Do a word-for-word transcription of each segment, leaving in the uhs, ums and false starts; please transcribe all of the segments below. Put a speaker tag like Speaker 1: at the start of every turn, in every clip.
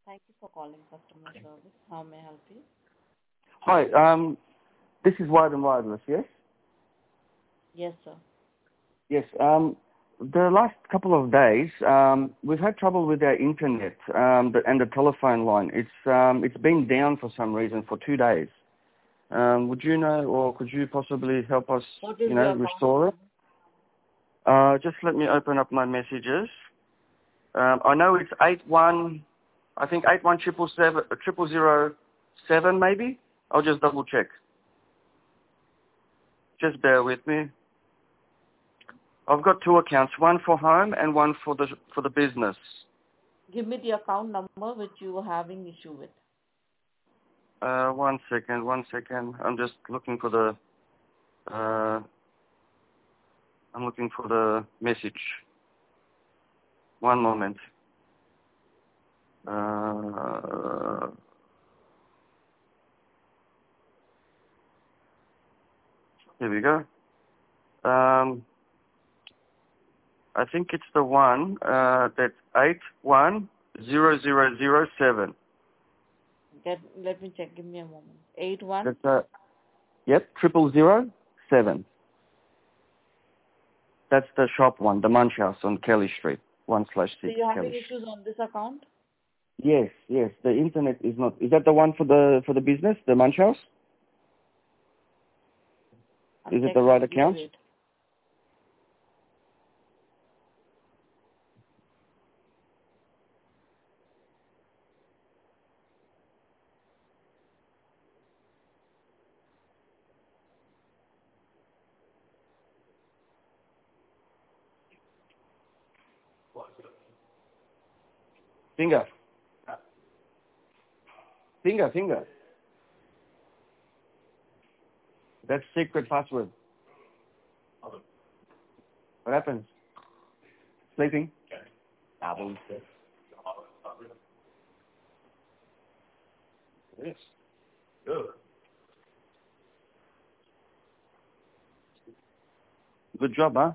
Speaker 1: Thank you for calling customer service. How may I help you?
Speaker 2: Hi, um, this is Wide and Wireless, yes?
Speaker 1: Yes, sir.
Speaker 2: Yes, um, the last couple of days, um, we've had trouble with our internet um, the, and the telephone line. It's um, it's been down for some reason for two days. Um, would you know, or could you possibly help us,
Speaker 1: What is
Speaker 2: you know,
Speaker 1: your account
Speaker 2: restore it?
Speaker 1: number?
Speaker 2: Uh, just let me open up my messages. Um, I know it's eight one, I think eight one triple seven triple zero seven maybe. I'll just double check. Just bear with me. I've got two accounts, one for home and one for the for the business.
Speaker 1: Give me the account number which you were having issue with.
Speaker 2: Uh, one second, one second. I'm just looking for the. Uh, I'm looking for the message. One moment. Uh, here we go. Um, I think it's the one uh, that's eight one zero zero zero seven.
Speaker 1: Get, let me check. Give me a moment. Eight one.
Speaker 2: That's uh, yep, triple zero seven. That's the shop one, the Munch House on Kelly Street, one slash
Speaker 1: So
Speaker 2: six
Speaker 1: you're having
Speaker 2: Kelly Street.
Speaker 1: issues on this account?
Speaker 2: Yes, yes. The internet is not. Is that the one for the for the business, the Munch House?
Speaker 1: I'm
Speaker 2: Is it the
Speaker 1: checking.
Speaker 2: right
Speaker 1: Please
Speaker 2: account?
Speaker 1: wait.
Speaker 2: Finger, finger, finger. That's secret password. What happens? Sleeping. Double. Yes. Good. Good job, huh?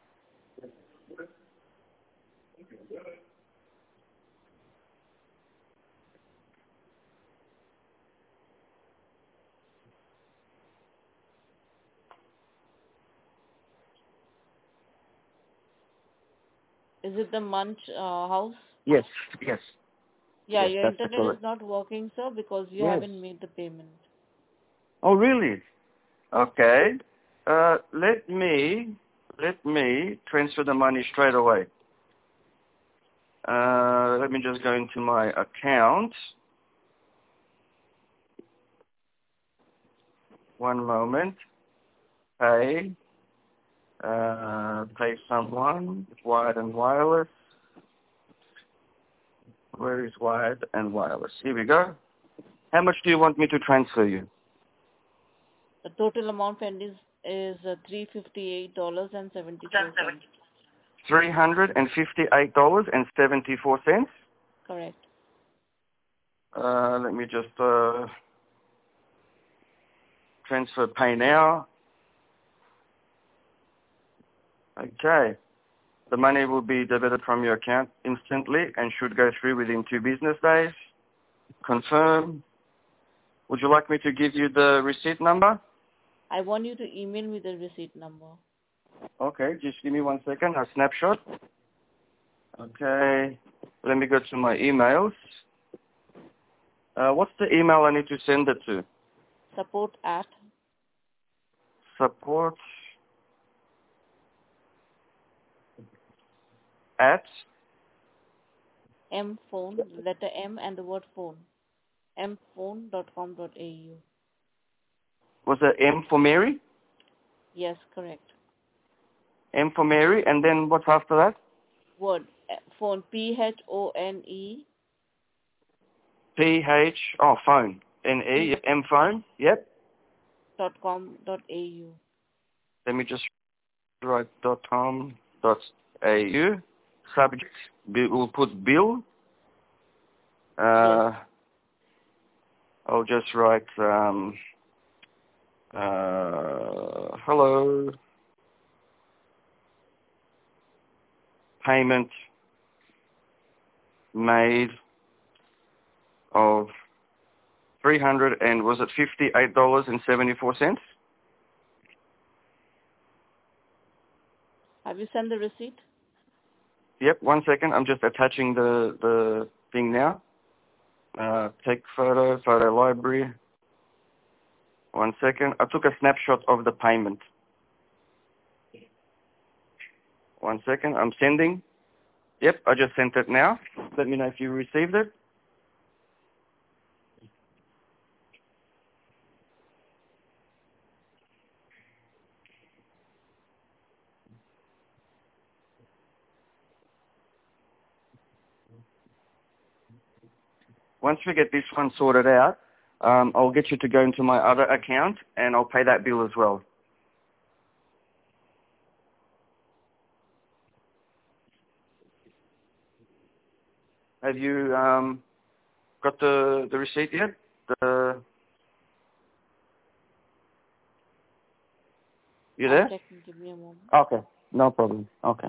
Speaker 1: Is it the Munch uh, house?
Speaker 2: Yes, yes,
Speaker 1: Yeah,
Speaker 2: yes.
Speaker 1: your
Speaker 2: That's the
Speaker 1: internet is
Speaker 2: correct.
Speaker 1: not working, sir, because you
Speaker 2: Yes.
Speaker 1: haven't made the payment.
Speaker 2: Oh, really? Okay. Uh, let me let me transfer the money straight away. Uh, let me just go into my account. One moment. Pay. Uh, pay someone. Wired and wireless. Where is wired and wireless? Here we go. How much do you want me to transfer you?
Speaker 1: The total amount spent is is uh, three fifty-eight dollars and seventy-four cents.
Speaker 2: Three hundred and fifty-eight dollars and seventy-four cents.
Speaker 1: Correct.
Speaker 2: Uh, let me just uh, transfer pay now. Okay. The money will be debited from your account instantly and should go through within two business days. Confirm. Would you like me to give you the receipt number?
Speaker 1: I want you to email me the receipt number.
Speaker 2: Okay, just give me one second. A snapshot. Okay. Let me go to my emails. Uh, what's the email I need to send it to?
Speaker 1: Support at
Speaker 2: Support at
Speaker 1: mphone, letter M and the word phone, mphone dot com dot a u.
Speaker 2: was it M for Mary?
Speaker 1: Yes, correct.
Speaker 2: M for Mary, and then what's after that?
Speaker 1: Word, uh, phone, P H O N E,
Speaker 2: P H, oh, phone. N E, M phone, yep.
Speaker 1: dot com dot a u.
Speaker 2: Let me just write dot com dot a u. Subject, bi- we'll put bill.
Speaker 1: Yes.
Speaker 2: Uh, I'll just write, um, uh, hello, payment made of three hundred and was it fifty-eight dollars and seventy-four cents?
Speaker 1: Have you sent the receipt?
Speaker 2: Yep, one second. I'm just attaching the, the thing now. Uh, take photo, photo library. One second. I took a snapshot of the payment. One second. I'm sending. Yep, I just sent it now. Let me know if you received it. Once we get this one sorted out, um, I'll get you to go into my other account and I'll pay that bill as well. Have you um, got the, the receipt yet? The You
Speaker 1: I'll
Speaker 2: there?
Speaker 1: check and give me a moment.
Speaker 2: Okay, no problem. Okay.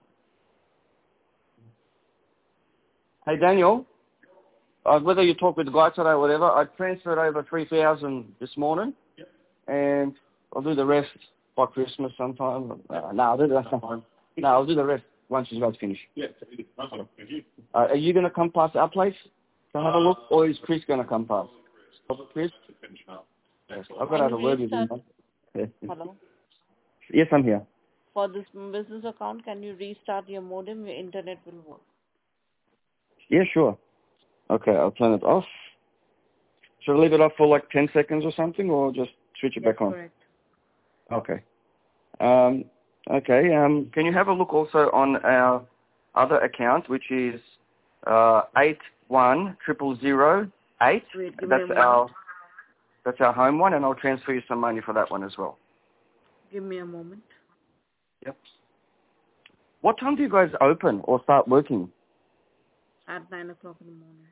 Speaker 2: Hey, Daniel, uh, whether you talk with the guy today or whatever, I transferred over three thousand this morning, and I'll do the rest by Christmas sometime. Uh, no, I'll do the rest. No, I'll do the rest once you guys finish.
Speaker 3: Yeah, awesome. Thank you.
Speaker 2: Uh, are you going to come past our place to have a look, or is Chris going to come past? Chris? Yes, I've got to have a
Speaker 1: Can you
Speaker 2: word with him.
Speaker 1: restart?
Speaker 2: Yeah.
Speaker 1: Hello?
Speaker 2: Yes, I'm here.
Speaker 1: For this business account, can you restart your modem? Your internet will work.
Speaker 2: Yeah, sure. Okay, I'll turn it off. Should I leave it off for like ten seconds or something, or just switch it
Speaker 1: Yes,
Speaker 2: back on?
Speaker 1: correct.
Speaker 2: Okay. Um, okay. Um, can you have a look also on our other account, which is uh, eight one triple zero eight?
Speaker 1: Wait, give me a
Speaker 2: That's
Speaker 1: moment.
Speaker 2: our that's our home one, and I'll transfer you some money for that one as well.
Speaker 1: Give me a moment.
Speaker 2: Yep. What time do you guys open or start working?
Speaker 1: At nine o'clock in the morning.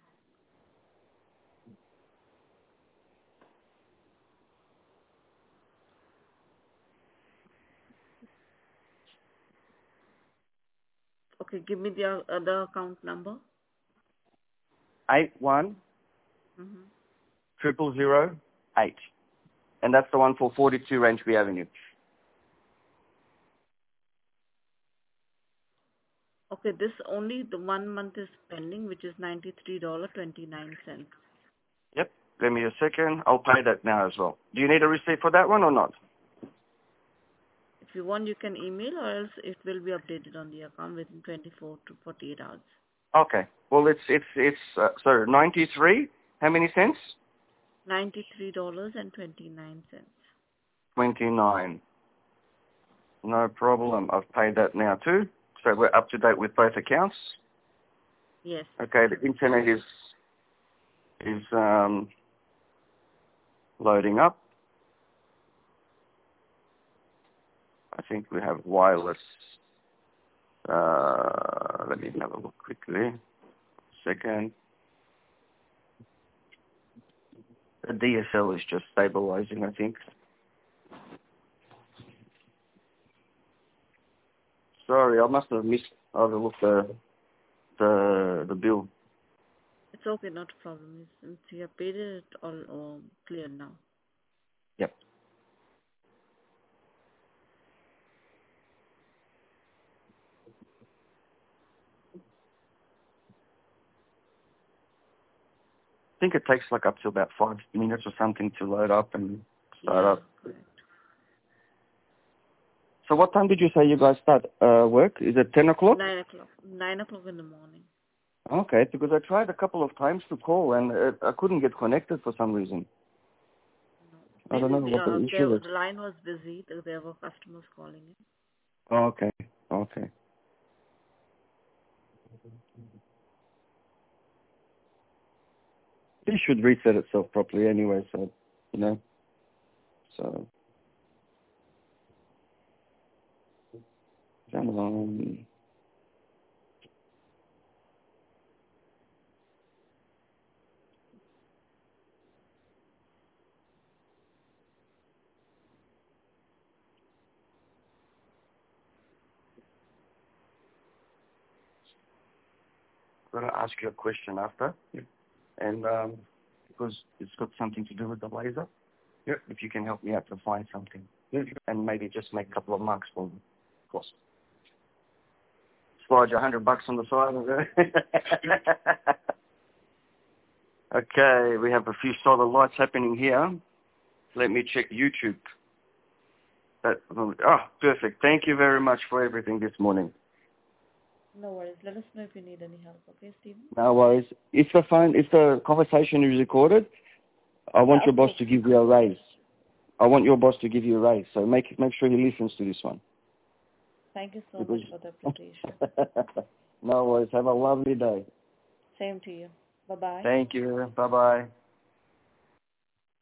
Speaker 1: Okay, give me the o- other account number.
Speaker 2: Eight one
Speaker 1: Mm-hmm.
Speaker 2: triple zero eight, and that's the one for forty-two Ranchby Avenue.
Speaker 1: Okay, this only the one month is pending, which is ninety-three dollars and twenty-nine cents.
Speaker 2: Yep. Give me a second. I'll pay that now as well. Do you need a receipt for that one or not?
Speaker 1: If you want, you can email, or else it will be updated on the account within twenty-four to forty-eight hours.
Speaker 2: Okay. Well, it's it's it's uh, sorry, ninety-three. How many cents?
Speaker 1: ninety-three dollars and twenty-nine cents.
Speaker 2: Twenty-nine. No problem. I've paid that now too. So we're up to date with both accounts.
Speaker 1: Yes.
Speaker 2: Okay. The internet is is um, loading up. I think we have wireless. Uh, let me have a look quickly. Second. The D S L is just stabilizing, I think. Sorry, I must have missed overlooked the the the bill.
Speaker 1: It's okay, not a problem. Since you have paid it, all um, clear now.
Speaker 2: Yep. I think it takes like up to about five minutes or something to load up and start
Speaker 1: Yeah,
Speaker 2: up.
Speaker 1: correct.
Speaker 2: So what time did you say you guys start uh, work? Is it ten o'clock?
Speaker 1: Nine o'clock. Nine o'clock in the morning.
Speaker 2: Okay, because I tried a couple of times to call and uh, I couldn't get connected for some reason.
Speaker 1: No.
Speaker 2: I don't know
Speaker 1: Maybe
Speaker 2: what
Speaker 1: uh,
Speaker 2: the
Speaker 1: there,
Speaker 2: issue is.
Speaker 1: the line was busy. There there were customers calling in.
Speaker 2: Oh, okay, okay. It should reset itself properly anyway, so, you know. So, come on. I'm going to ask you a question after. and um, because it's got something to do with the laser. Yep. If you can help me out to find something, yep. And maybe just make a couple of marks for me, of course. Slide you a hundred bucks on the side of it. Okay, we have a few solar lights happening here. Let me check YouTube. That, oh, perfect. Thank you very much for everything this morning.
Speaker 1: No worries. Let us know if you need any help, okay, Stephen?
Speaker 2: No worries. If the phone, if the conversation is recorded, I want
Speaker 1: Yeah,
Speaker 2: your boss
Speaker 1: course.
Speaker 2: to give you a raise. I want your boss to give you a raise. So make make sure he listens to this one.
Speaker 1: Thank you so much for the appreciation.
Speaker 2: No worries. Have a lovely day.
Speaker 1: Same to you. Bye-bye.
Speaker 2: Thank you. Bye-bye.